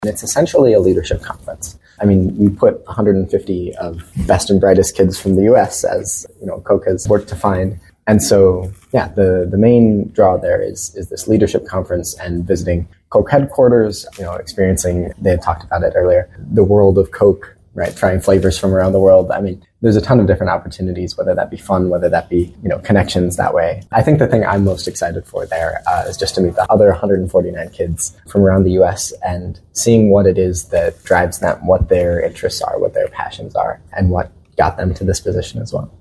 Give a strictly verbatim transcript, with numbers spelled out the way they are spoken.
And it's essentially a leadership conference. I mean, we put one hundred fifty of best and brightest kids from the U S, as you know, Coke has worked to find. And so, yeah, the, the main draw there is is this leadership conference and visiting Coke headquarters, you know, experiencing, they had talked about it earlier, the world of Coke, right? Trying flavors from around the world. I mean, there's a ton of different opportunities, whether that be fun, whether that be, you know, connections that way. I think the thing I'm most excited for there uh, is just to meet the other one hundred forty-nine kids from around the U S and seeing what it is that drives them, what their interests are, what their passions are, and what got them to this position as well.